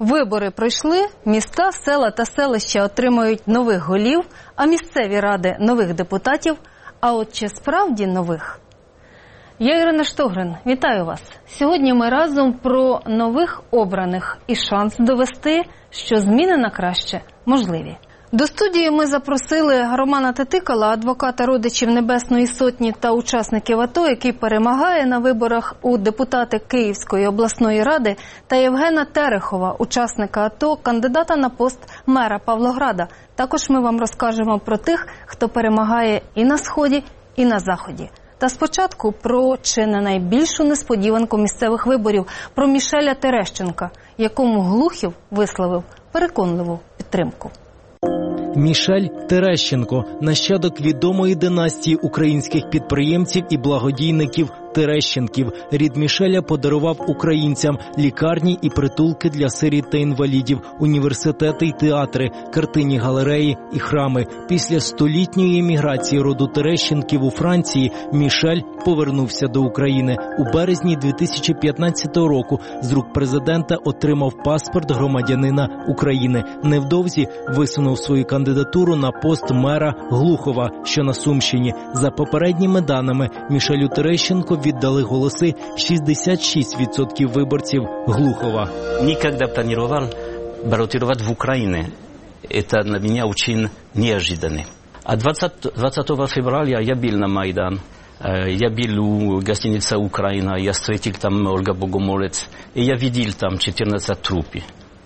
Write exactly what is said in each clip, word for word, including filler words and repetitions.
Вибори пройшли, міста, села та селища отримають нових голів, а місцеві ради – нових депутатів. А от чи справді нових? Я Ірина Штогрин, вітаю вас. Сьогодні ми разом про нових обраних і шанс довести, що зміни на краще можливі. До студії ми запросили Романа Титикала, адвоката родичів Небесної Сотні та учасників АТО, який перемагає на виборах у депутати Київської обласної ради, та Євгена Терехова, учасника АТО, кандидата на пост мера Павлограда. Також ми вам розкажемо про тих, хто перемагає і на Сході, і на Заході. Та спочатку про чи не найбільшу несподіванку місцевих виборів, про Мішеля Терещенка, якому Глухів висловив переконливу підтримку. Мішель Терещенко – нащадок відомої династії українських підприємців і благодійників Терещенків. Рід Мішеля подарував українцям лікарні і притулки для сиріт та інвалідів, університети й театри, картинні галереї і храми. Після столітньої еміграції роду Терещенків у Франції Мішель повернувся до України. У березні дві тисячі п'ятнадцятого року з рук президента отримав паспорт громадянина України. Невдовзі висунув свою кандидатуру на пост мера Глухова, що на Сумщині. За попередніми даними, Мішелю Терещенко віддали голоси шістдесят шість відсотків виборців Глухова. Никогда планировал баллотировать в Украине. Это для меня очень неожиданно. А двадцатого февраля я был на Майдан. Я был у гостиницы «Украина», я встретил там Ольга Богомолец, и я видел там четырнадцать трупов.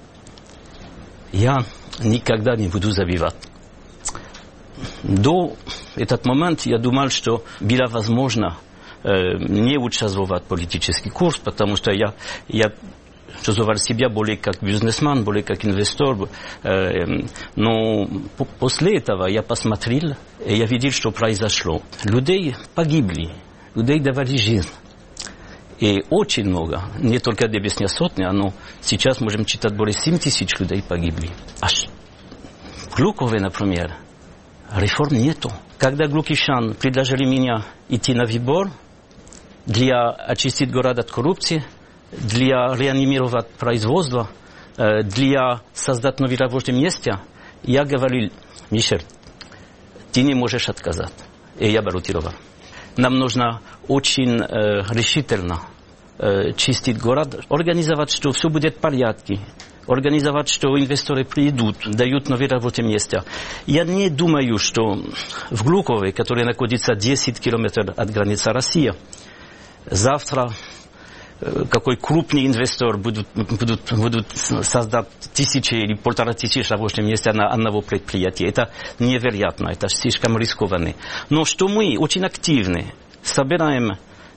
Я никогда не буду забивать. До этого момента я думал, что было возможно э, не участвовать в политический курс, потому что я, я чувствовал себя более как бизнесмен, более как инвестор. Э, но по после этого я посмотрел, и я видел, что произошло. Людей погибли, людей давали жизнь. И очень много, не только Небесная Сотня, но сейчас можем читать более семь тысяч людей погибли. Аж в Глухове, например, реформ нету. Когда глухичан предложили меня идти на выбор для очистить город от коррупции, для реанимировать производство, для создать новые рабочие места, я говорил: Мишель, ты не можешь отказать. И я баллотировал. Нам нужно очень э, решительно э, чистить город, организовать, что все будет в порядке, организовать, что инвесторы придут, дают новые рабочие места. Я не думаю, что в Глухове, который находится десять километров от границы России, завтра э, какой крупный инвестор будут, будут, будут создать тысячи или полтора тысячи рабочих мест на одного предприятия. Это невероятно, это слишком рискованно. Но что мы очень активны, собираем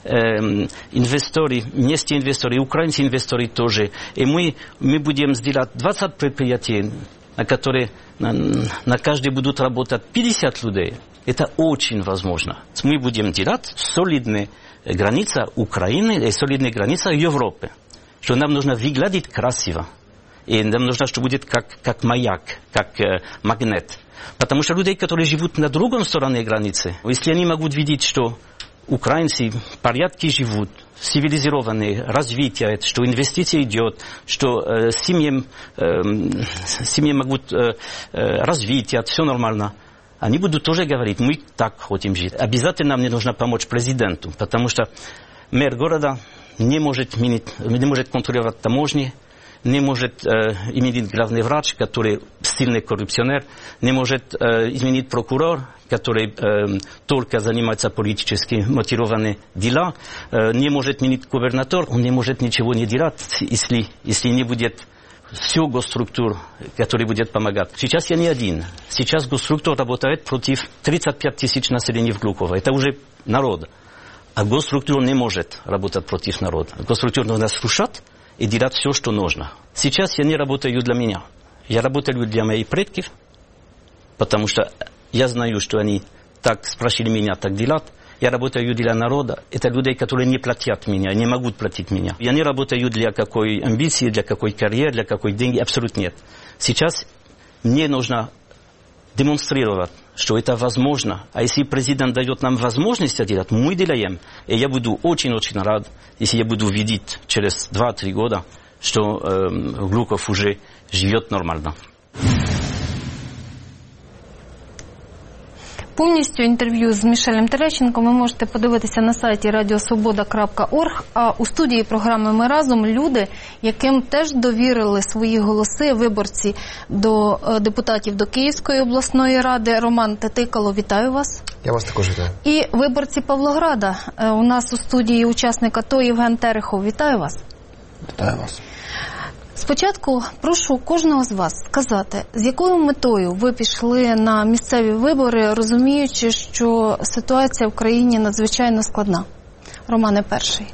э, инвесторы, местные инвесторы, украинские инвесторы тоже, и мы, мы будем сделать двадцать предприятий, на которые на, на каждый будут работать пятьдесят людей. Это очень возможно. Мы будем делать солидные граница Украины и солидная граница Европы. Что нам нужно выглядеть красиво. И нам нужно, что будет как, как маяк, как э, магнит. Потому что людей, которые живут на другой стороне границы, если они могут видеть, что украинцы в порядке живут, цивилизованные, развитие, что инвестиции идет, что э, семьи, э, семьи могут э, э, развитие, все нормально, они будут тоже говорить: мы так хотим жить. Обязательно мне нужно помочь президенту, потому что мэр города не может, не может контролировать таможни, не может э, изменить главный врач, который сильный коррупционер, не может э, изменить прокурор, который э, только занимается политически мотивированными делами, э, не может изменить губернатор, он не может ничего не делать, если, если не будет все госструктур, которые будут помогать. Сейчас я не один. Сейчас госструктура работает против тридцати пяти тысяч населения в Глухово. Это уже народ. А госструктура не может работать против народа. Госструктуру нужно слушать и делать все, что нужно. Сейчас я не работаю для меня. Я работаю для моих предков, потому что я знаю, что они так спросили меня так делать. Я работаю для народа. Это люди, которые не платят меня, не могут платить меня. Я не работаю для какой амбиции, для какой карьеры, для какой деньги. Абсолютно нет. Сейчас мне нужно демонстрировать, что это возможно. А если президент дает нам возможность это делать, мы делаем. И я буду очень-очень рад, если я буду видеть через два-три года, что э, Глухов уже живет нормально. Повністю інтерв'ю з Мішелем Терещенком ви можете подивитися на сайті радіо свобода крапка орг, а у студії програми «Ми разом» люди, яким теж довірили свої голоси виборці до депутатів до Київської обласної ради. Роман Тетикало, вітаю вас. Я вас також вітаю. І виборці Павлограда. У нас у студії учасник АТО Євген Терехов. Вітаю вас. Вітаю вас. Спочатку прошу кожного з вас сказати, з якою метою ви пішли на місцеві вибори, розуміючи, що ситуація в країні надзвичайно складна. Романе, перший.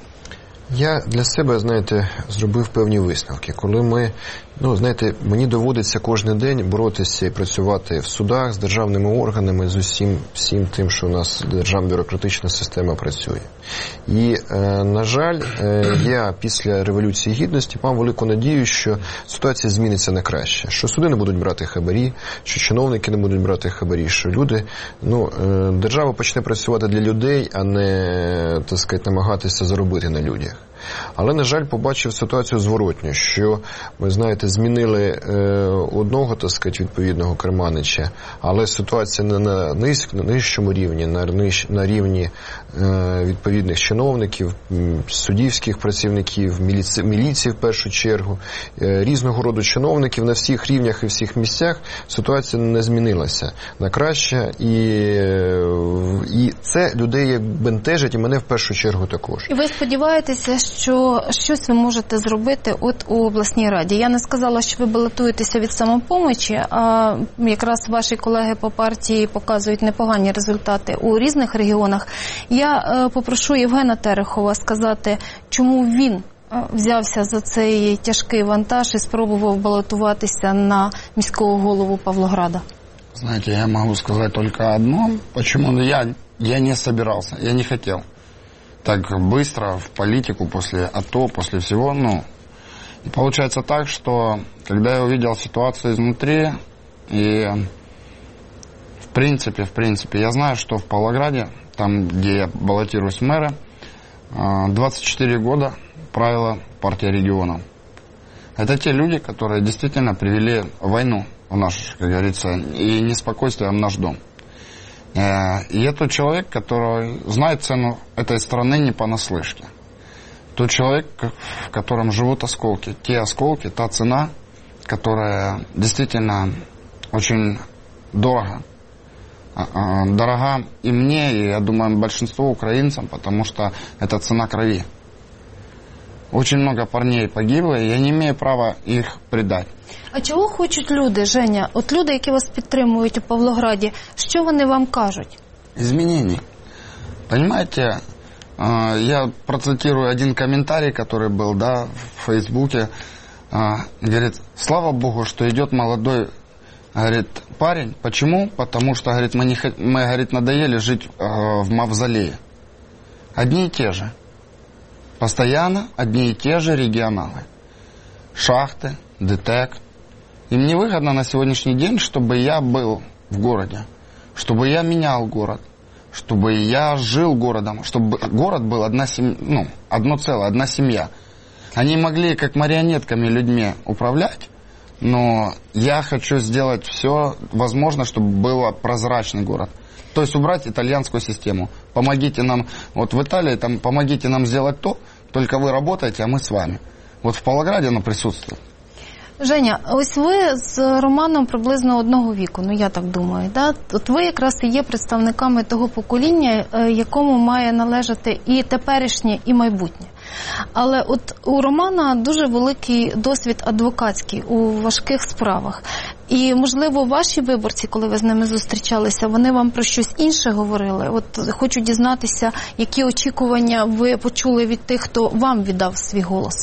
Я для себе, знаєте, зробив певні висновки. Коли ми, ну, знаєте, мені доводиться кожен день боротися і працювати в судах з державними органами, з усім всім тим, що у нас державна бюрократична система працює. І, е, на жаль, е, я після Революції Гідності мав велику надію, що ситуація зміниться на краще, що суди не будуть брати хабарі, що чиновники не будуть брати хабарі, що люди, ну, е, держава почне працювати для людей, а не, так сказати, намагатися заробити на людях. Але, на жаль, побачив ситуацію зворотню, що, ви знаєте, змінили е, одного, так сказати, відповідного керманича, але ситуація не на, низь, на нижчому рівні, на, на рівні е, відповідних чиновників, суддівських працівників, міліці, міліції в першу чергу, е, різного роду чиновників на всіх рівнях і всіх місцях ситуація не змінилася на краще, і, е, і це людей бентежить, і мене в першу чергу також. І ви сподіваєтеся, що щось ви можете зробити от у обласній раді. Я не сказала, що ви балотуєтеся від «Самопомочі», а якраз ваші колеги по партії показують непогані результати у різних регіонах. Я е, попрошу Євгена Терехова сказати, чому він взявся за цей тяжкий вантаж і спробував балотуватися на міського голову Павлограда. Знаете, я могу сказать только одно. Почему я, я не собирался, я не хотел так быстро в политику после АТО, после всего, ну, и получается так, что когда я увидел ситуацию изнутри, и в принципе, в принципе, я знаю, что в Павлограде, там, где я баллотируюсь в мэры, двадцать четыре года правила партия регионов. Это те люди, которые действительно привели войну в наш, как говорится, и неспокойствие в наш дом. И я тот человек, который знает цену этой страны не понаслышке. Тот человек, в котором живут осколки. Те осколки, та цена, которая действительно очень дорого. Дорога и мне, и, я думаю, большинству украинцам, потому что это цена крови. Очень много парней погибло, и я не имею права их предать. А чого хочуть люди, Женя? От люди, які вас підтримують у Павлограді, що вони вам кажуть? Изменений. Понимаете, я процитирую один комментарий, который был, да, в Фейсбуке. Говорит, слава Богу, что идет молодой, говорит, парень. Почему? Потому что, говорит, мы, не, мы говорит, надоели жить в мавзолее. Одни и те же. Постоянно одни и те же регионалы. Шахты, ДТЭК. Им невыгодно на сегодняшний день, чтобы я был в городе, чтобы я менял город, чтобы я жил городом, чтобы город был одна семья, ну, одно целое, одна семья. Они могли как марионетками людьми управлять, но я хочу сделать все возможное, чтобы был прозрачный город. То есть убрать итальянскую систему. Помогите нам, вот в Италии, там, помогите нам сделать то, только вы работаете, а мы с вами. Вот в Павлограді воно присутствує. Женя, ось ви з Романом приблизно одного віку, ну я так думаю, да? От ви якраз і є представниками того покоління, якому має належати і теперішнє, і майбутнє. Але от у Романа дуже великий досвід адвокатський у важких справах. І, можливо, ваші виборці, коли ви з ними зустрічалися, вони вам про щось інше говорили? От хочу дізнатися, які очікування ви почули від тих, хто вам віддав свій голос?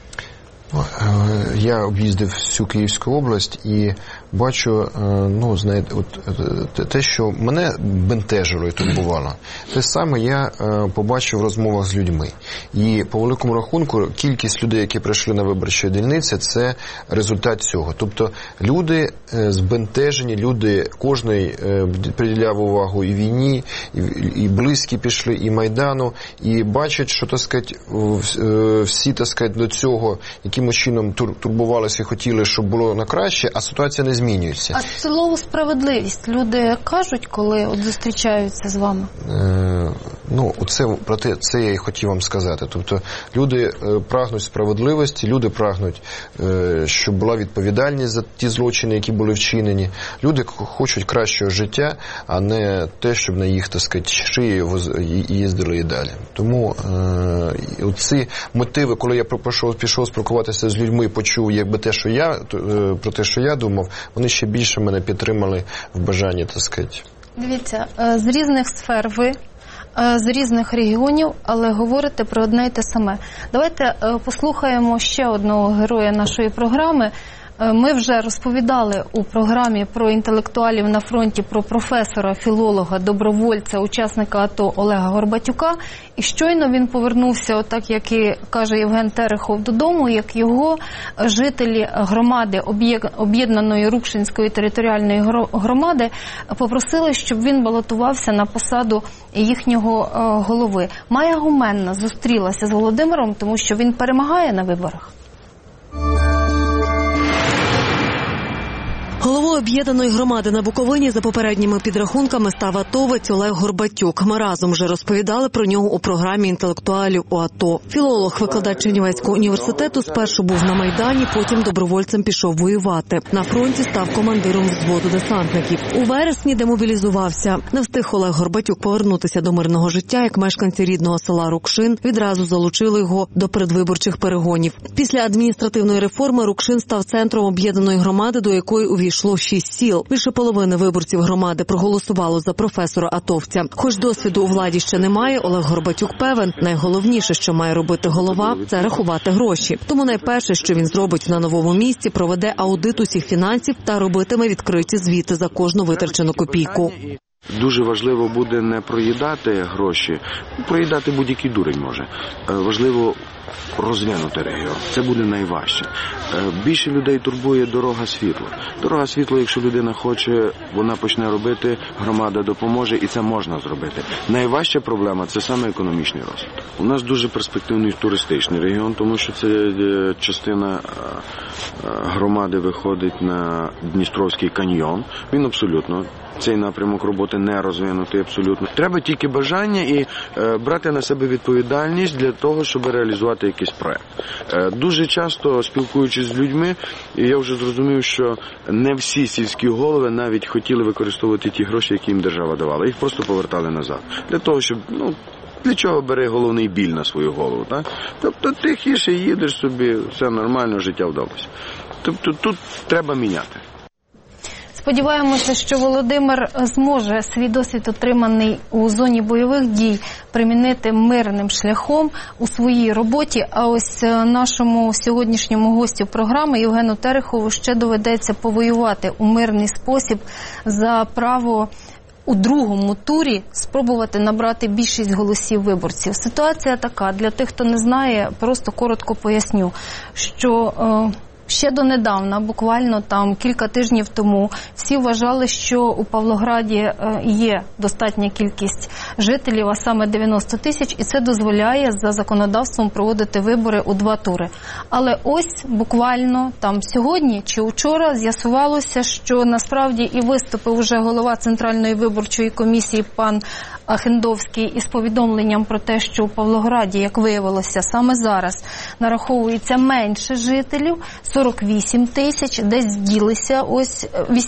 Я об'їздив всю Київську область і бачу, ну, знаєте, от те, що мене бентежило і турбувало, те саме я побачив в розмовах з людьми. І по великому рахунку кількість людей, які прийшли на виборчі дільниці, це результат цього. Тобто люди збентежені, люди, кожний приділяв увагу і війні, і близькі пішли, і Майдану, і бачать, що, так сказати, всі, так сказати, до цього, які якимось чином тур, турбувалися і хотіли, щоб було на краще, а ситуація не змінюється. А слово справедливість люди кажуть, коли от зустрічаються з вами? Е, ну, оце, про те, це я і хотів вам сказати. Тобто люди е, прагнуть справедливості, люди прагнуть, е, щоб була відповідальність за ті злочини, які були вчинені. Люди хочуть кращого життя, а не те, щоб на їх, так сказати, шиї їздили і далі. Тому е, ці мотиви, коли я пішов, пішов спілкуватися з людьми, почув якби те, що я, е, про те, що я думав, вони ще більше мене підтримали в бажанні, так сказати. Дивіться, з різних сфер ви, з різних регіонів, але говорите про одне й те саме. Давайте послухаємо ще одного героя нашої програми. Ми вже розповідали у програмі про інтелектуалів на фронті, про професора, філолога, добровольця, учасника АТО Олега Горбатюка. І щойно він повернувся, отак, як і каже Євген Терехов, додому, як його жителі громади, об'єднаної Рукшинської територіальної громади, попросили, щоб він балотувався на посаду їхнього голови. Майя Гуменна зустрілася з Володимиром, тому що він перемагає на виборах. Головою об'єднаної громади на Буковині за попередніми підрахунками став атовець Олег Горбатюк. Ми разом вже розповідали про нього у програмі інтелектуалів у АТО. Філолог, викладач Чернівецького університету, спершу був на Майдані, потім добровольцем пішов воювати. На фронті став командиром взводу десантників. У вересні демобілізувався. Не встиг Олег Горбатюк повернутися до мирного життя, як мешканці рідного села Рукшин відразу залучили його до передвиборчих перегонів. Після адміністративної реформи Рукшин став центром об'єднаної громади, до якої увійшов йшло шість сіл. Більше половини виборців громади проголосувало за професора-атовця. Хоч досвіду у владі ще немає, Олег Горбатюк певен, найголовніше, що має робити голова – це рахувати гроші. Тому найперше, що він зробить на новому місці, проведе аудит усіх фінансів та робитиме відкриті звіти за кожну витрачену копійку. Дуже важливо буде не проїдати гроші, проїдати будь-який дурень може. Важливо розвинути регіон. Це буде найважче. Більше людей турбує дорога світла. Дорога світла, якщо людина хоче, вона почне робити, громада допоможе, і це можна зробити. Найважча проблема – це саме економічний розвиток. У нас дуже перспективний туристичний регіон, тому що це частина громади виходить на Дністровський каньйон. Він абсолютно, цей напрямок роботи не розвинутий абсолютно. Треба тільки бажання і е, брати на себе відповідальність для того, щоб реалізувати якийсь проект. Е, дуже часто, спілкуючись з людьми, я вже зрозумів, що не всі сільські голови навіть хотіли використовувати ті гроші, які їм держава давала. Їх просто повертали назад. Для того, щоб, ну, для чого бери головний біль на свою голову, так? Тобто тихіше їдеш собі, все нормально, життя вдалося. Тобто тут треба міняти. Сподіваємося, що Володимир зможе свій досвід, отриманий у зоні бойових дій, примінити мирним шляхом у своїй роботі. А ось нашому сьогоднішньому гостю програми Євгену Терехову ще доведеться повоювати у мирний спосіб за право у другому турі спробувати набрати більшість голосів виборців. Ситуація така, для тих, хто не знає, просто коротко поясню, що е, ще донедавна, буквально там кілька тижнів тому, всі вважали, що у Павлограді є достатня кількість жителів, а саме дев'яносто тисяч, і це дозволяє за законодавством проводити вибори у два тури. Але ось буквально там сьогодні чи вчора з'ясувалося, що насправді і виступив уже голова Центральної виборчої комісії пан Ахендовський із повідомленням про те, що у Павлограді, як виявилося, саме зараз нараховується менше жителів, сорок вісім тисяч, десь ділися, ось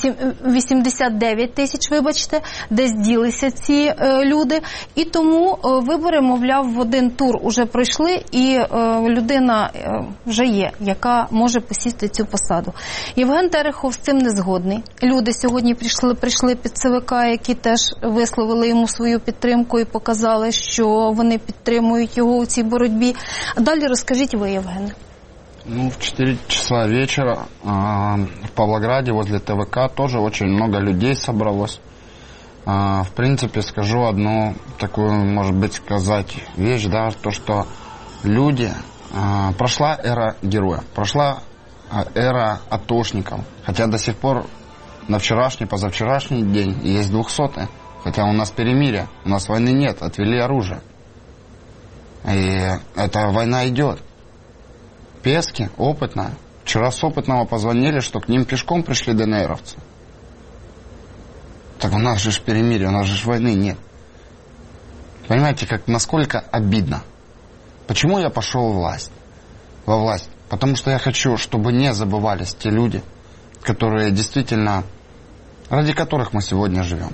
вісімдесят дев'ять тисяч, вибачте, десь ділися ці е, люди. І тому е, вибори, мовляв, в один тур уже пройшли, і е, людина е, вже є, яка може посісти цю посаду. Євген Терехов з цим не згодний. Люди сьогодні прийшли, прийшли під ЦВК, які теж висловили йому свою підтримку і показали, що вони підтримують його у цій боротьбі. А далі розкажіть ви, Євгене. Ну, в четыре часа вечера э, в Павлограде возле ТВК тоже очень много людей собралось. Э, в принципе, скажу одну такую, может быть, сказать вещь, да, то, что люди, э, прошла эра героя, прошла э, эра атошников, хотя до сих пор на вчерашний, позавчерашний день есть двухсотые, хотя у нас перемирие, у нас войны нет, отвели оружие. И эта война идет. Пески, опытная. Вчера с опытного позвонили, что к ним пешком пришли ДНРовцы. Так у нас же ж перемирие, у нас же ж войны нет. Понимаете, как, насколько обидно. Почему я пошел в власть? Во власть? Потому что я хочу, чтобы не забывались те люди, которые действительно, ради которых мы сегодня живем.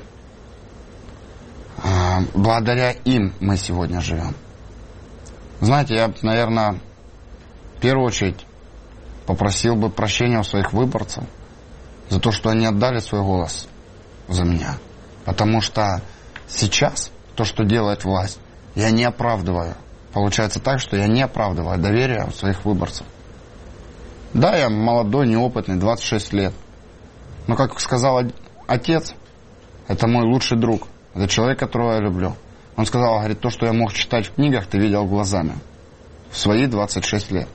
Благодаря им мы сегодня живем. Знаете, я, наверное, в первую очередь попросил бы прощения у своих выборцев за то, что они отдали свой голос за меня. Потому что сейчас то, что делает власть, я не оправдываю. Получается так, что я не оправдываю доверие у своих выборцев. Да, я молодой, неопытный, двадцать шесть лет. Но, как сказал отец, это мой лучший друг. Это человек, которого я люблю. Он сказал, говорит, то, что я мог читать в книгах, ты видел глазами. В свои двадцять шесть лет.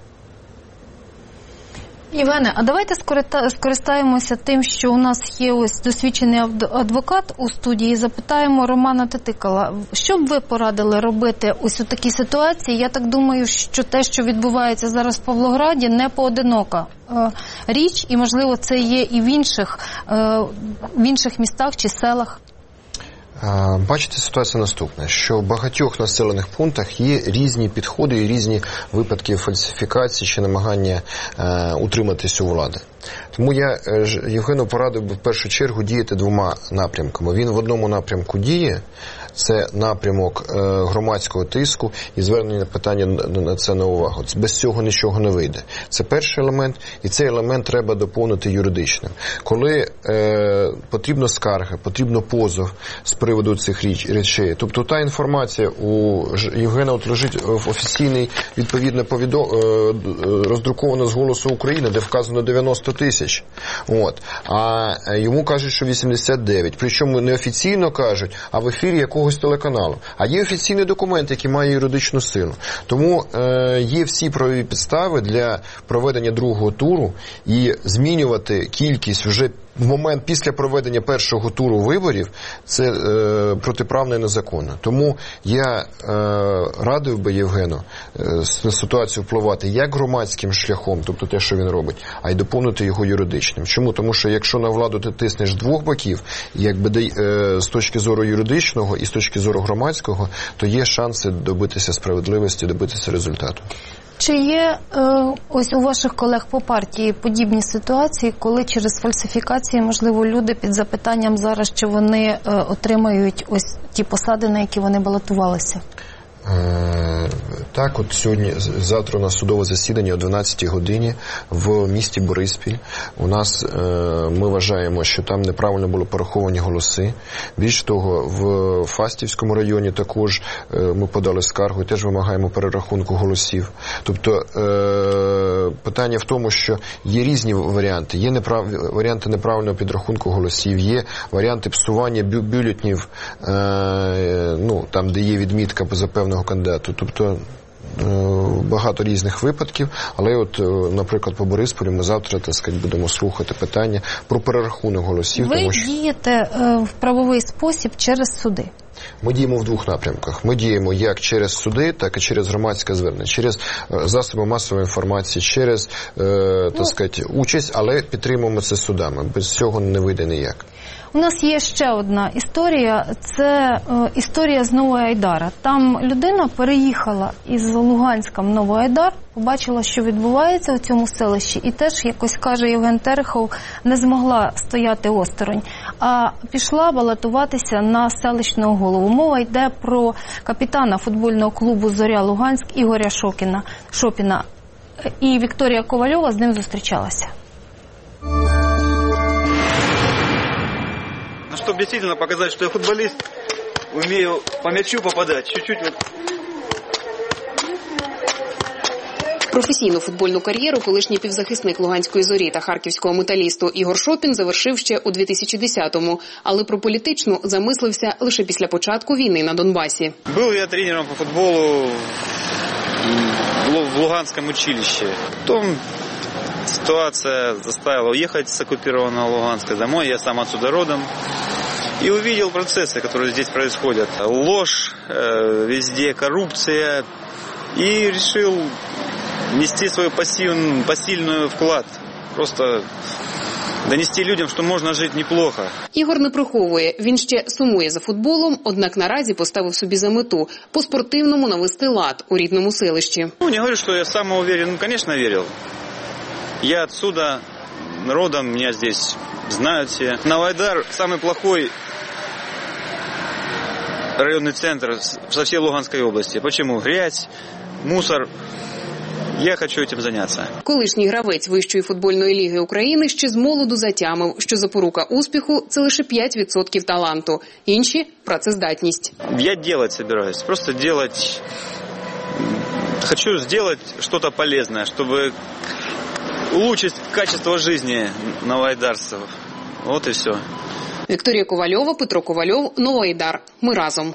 Євгене, а давайте скористаємося тим, що у нас є ось досвідчений адвокат у студії, і запитаємо Романа Титикала. Що б ви порадили робити ось у такій ситуації? Я так думаю, що те, що відбувається зараз в Павлограді, не поодинока річ, і, можливо, це є і в інших, в інших містах чи селах. Бачите, ситуація наступна, що в багатьох населених пунктах є різні підходи і різні випадки фальсифікації чи намагання е, утриматись у влади. Тому я е, Євгену порадив би в першу чергу діяти двома напрямками. Він в одному напрямку діє, це напрямок е, громадського тиску і звернення питання на, на це на увагу. Без цього нічого не вийде. Це перший елемент, і цей елемент треба доповнити юридичним. Коли е, потрібно скарги, потрібно позов з приводу цих річ, речей. Тобто та інформація у Євгена от лежить в офіційній, відповідно, повідом... роздрукована з «Голосу України», де вказано дев'яносто тисяч. От. А йому кажуть, що вісімдесят дев'ять. Причому не офіційно кажуть, а в ефірі якогось телеканалу. А є офіційний документ, який має юридичну силу. Тому е, є всі правові підстави для проведення другого туру і змінювати кількість вже в момент після проведення першого туру виборів, це е, протиправно і незаконно. Тому я е, радив би Євгену е, на ситуацію впливати як громадським шляхом, тобто те, що він робить, а й доповнити його юридичним. Чому? Тому що якщо на владу ти тиснеш з двох боків, якби е, з точки зору юридичного і з точки зору громадського, то є шанси добитися справедливості, добитися результату. Чи є е, ось у ваших колег по партії подібні ситуації, коли через фальсифікації, можливо, люди під запитанням зараз, чи вони е, отримають ось ті посади, на які вони балотувалися? Е, так, от сьогодні, завтра у нас судове засідання о дванадцятій годині в місті Бориспіль. У нас, е, ми вважаємо, що там неправильно були пораховані голоси. Більш того, в Фастівському районі також е, ми подали скаргу і теж вимагаємо перерахунку голосів. Тобто, е, питання в тому, що є різні варіанти. Є неправ... варіанти неправильного підрахунку голосів, є варіанти псування бю... бюлетнів, е, ну, там, де є відмітка за певного кандидату. Тобто, багато різних випадків, але от, наприклад, по Борисполю ми завтра, так сказати, будемо слухати питання про перерахунок голосів. Ви тому що... дієте в правовий спосіб через суди? Ми діємо в двох напрямках. Ми діємо як через суди, так і через громадське звернення, через засоби масової інформації, через, е, так сказати, участь, але підтримуємо це судами. Без цього не вийде ніяк. У нас є ще одна історія, це е, історія з Нової Айдара. Там людина переїхала із Луганська в Новий Айдар, побачила, що відбувається у цьому селищі, і теж, якось каже Євген Терехов, не змогла стояти осторонь, а пішла балотуватися на селищного голову. Мова йде про капітана футбольного клубу «Зоря Луганськ» Ігоря Шокіна, Шопіна. І Вікторія Ковальова з ним зустрічалася. Чтобы действительно показать, что я футболист, умею по мячу попадать, чуть-чуть вот. Професійну футбольну кар'єру колишній півзахисник Луганської «Зорі» та харківського «Металісту» Ігор Шопін завершив ще у дві тисячі десятому, але про політичну замислився лише після початку війни на Донбасі. Був я тренером по футболу в Луганському училищі. Потім ситуация заставила уехать с оккупированного Луганска домой, я сам отсюда родом, и увидел процессы, которые здесь происходят. Ложь, э, везде коррупция, и решил внести свой пассивный, посильный вклад. Просто донести людям, що можна жити неплохо. Ігор не приховує, він ще сумує за футболом, однак наразі поставив собі за мету по-спортивному навести лад у рідному селищі. Ну, не говорю, що я самоуверен, ну, конечно, вірив. Я отсюда родом, меня здесь знают все. Новоайдар самый плохой районный центр со всей Луганской области. Почему? Грязь, мусор. Я хочу цим зайнятися. Колишній гравець Вищої футбольної ліги України ще з молоду затямив, що запорука успіху – це лише п'ять відсотків таланту. Інші – працездатність. Я делать собираюсь. Просто делать... Хочу сделать что-то полезное, чтобы улучшить качество жизни новоайдарцев. Вот и все. Вікторія Ковальова, Петро Ковальов, Новоайдар. Ми разом.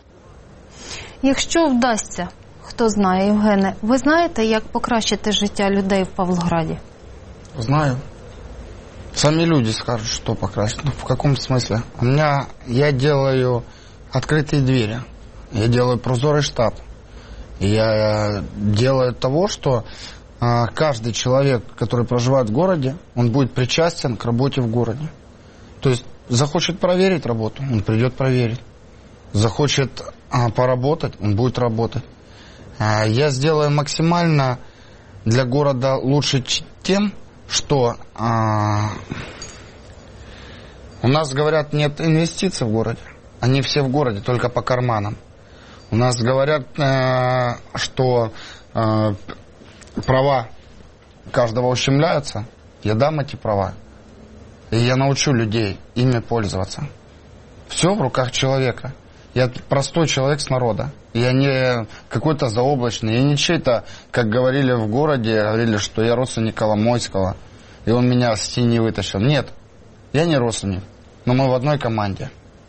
Якщо вдасться, хто знає, Євгене, ви знаєте, як покращити життя людей в Павлограді? Знаю. Сами люди скажут, что покрасить. Ну, в каком смысле? У меня, я делаю открытые двери. Я делаю прозорый штаб. Я делаю того, что а, каждый человек, который проживает в городе, он будет причастен к работе в городе. То есть захочет проверить работу, он придет проверить. Захочет а, поработать, он будет работать. А, я сделаю максимально для города лучше тем, что а, у нас, говорят, нет инвестиций в городе. Они все в городе, только по карманам. У нас говорят, э, что э, права каждого ущемляются. Я дам эти права. И я научу людей ими пользоваться. Все в руках человека. Я простой человек с народа. Я не какой-то заоблачный. Я не чей-то, как говорили в городе, говорили, что я родственник Коломойского, и он меня с тени вытащил. Нет, я не родственник, но мы в одной команде.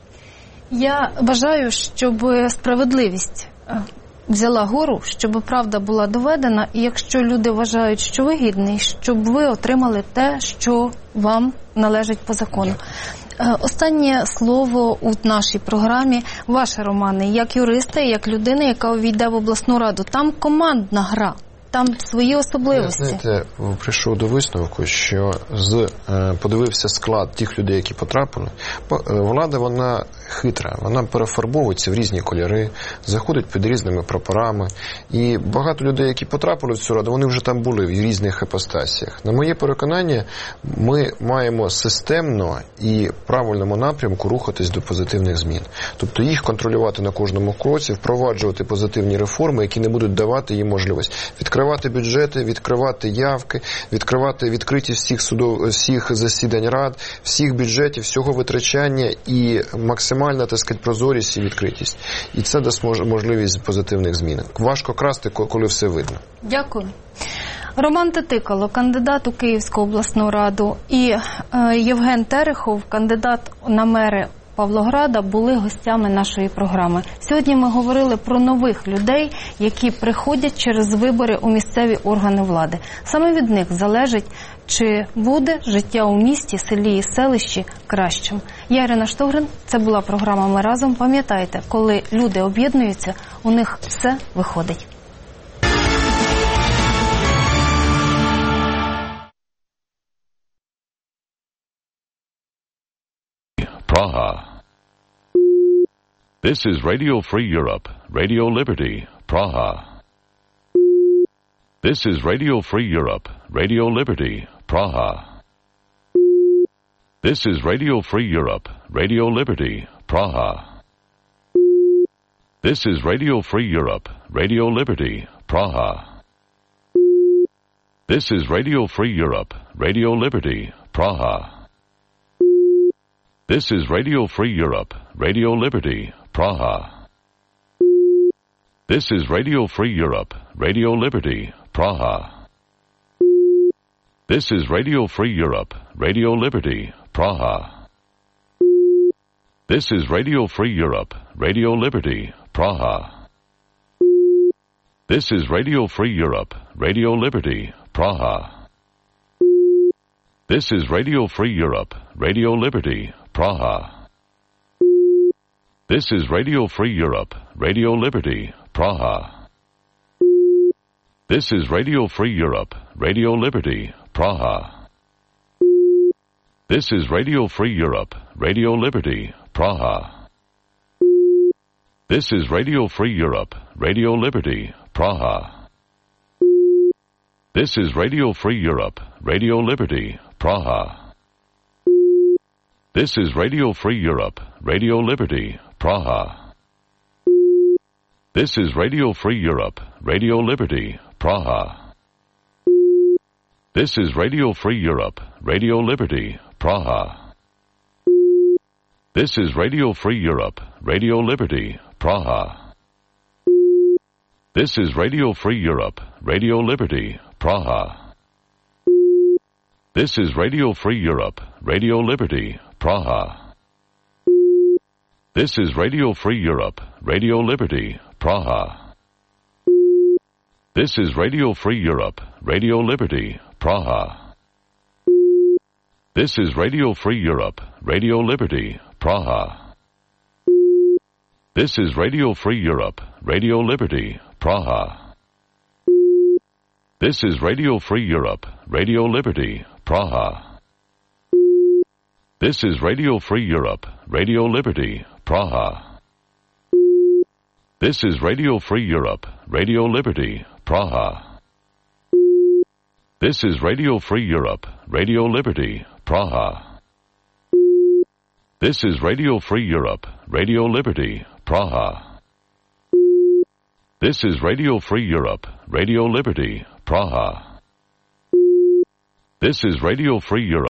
Я бажаю, щоб справедливість взяла гору, щоб правда була доведена, і якщо люди вважають, що ви гідний, щоб ви отримали те, що вам належить по закону. Останнє слово у нашій програмі ваше, Романе, як юриста і як людина, яка увійде в обласну раду. Там командна гра. Там свої особливості. Я, знаєте, прийшов до висновку, що з, подивився склад тих людей, які потрапили. Влада, вона хитра, вона перефарбовується в різні кольори, заходить під різними прапорами. І багато людей, які потрапили в цю раду, вони вже там були в різних іпостасіях. На моє переконання, ми маємо системно і в правильному напрямку рухатись до позитивних змін. Тобто їх контролювати на кожному кроці, впроваджувати позитивні реформи, які не будуть давати їм можливість відкривати Відкривати бюджети, відкривати явки, відкривати відкритість всіх судов, всіх засідань рад, всіх бюджетів, всього витрачання і максимальна, так сказати, прозорість і відкритість. І це дасть можливість позитивних змін. Важко красти, коли все видно. Дякую. Роман Титикало, кандидат у Київську обласну раду, і е, Євген Терехов, кандидат на мери Павлограда, були гостями нашої програми. Сьогодні ми говорили про нових людей, які приходять через вибори у місцеві органи влади. Саме від них залежить, чи буде життя у місті, селі і селищі кращим. Я Ірина Штогрин, це була програма «Ми разом». Пам'ятайте, коли люди об'єднуються, у них все виходить. Praha. This is Radio Free Europe, Radio Liberty, Praha. This is Radio Free Europe, Radio Liberty, Praha. This is Radio Free Europe, Radio Liberty, Praha. This is Radio Free Europe, Radio Liberty, Praha. This is Radio Free Europe, Radio Liberty, Praha. This is Radio Free Europe, Radio Liberty, Praha. This is Radio Free Europe, Radio Liberty, Praha. This is Radio Free Europe, Radio Liberty, Praha. This is Radio Free Europe, Radio Liberty, Praha. This is Radio Free Europe, Radio Liberty, Praha. This is Radio Free Europe, Radio Liberty, Praha. This is Radio Free Europe, Radio Liberty, Praha. This is Radio Free Europe, Radio Liberty, Praha. This is Radio Free Europe, Radio Liberty, Praha. This is Radio Free Europe, Radio Liberty, Praha. This is Radio Free Europe, Radio Liberty, Praha. This is Radio Free Europe, Radio Liberty, Praha. This is Radio Free Europe, Radio Liberty, Praha. This is Radio Free Europe, Radio Liberty, Praha. This is Radio Free Europe, Radio Liberty, Praha. This is Radio Free Europe, Radio Liberty, Praha. This is Radio Free Europe, Radio Liberty, Praha. This is Radio Free Europe, Radio Liberty, Praha. This is Radio Free Europe, Radio Liberty, Praha. This is Radio Free Europe, Radio Liberty, Praha. This is Radio Free Europe, Radio Liberty, Praha. This is Radio Free Europe, Radio Liberty, Praha. This is Radio Free Europe, Radio Liberty, Praha. This is Radio Free Europe, Radio Liberty, Praha. This is Radio Free Europe, Radio Liberty, Praha. This is Radio Free Europe, Radio Liberty, Praha. This is Radio Free Europe, Radio Liberty, Praha. This is Radio Free Europe.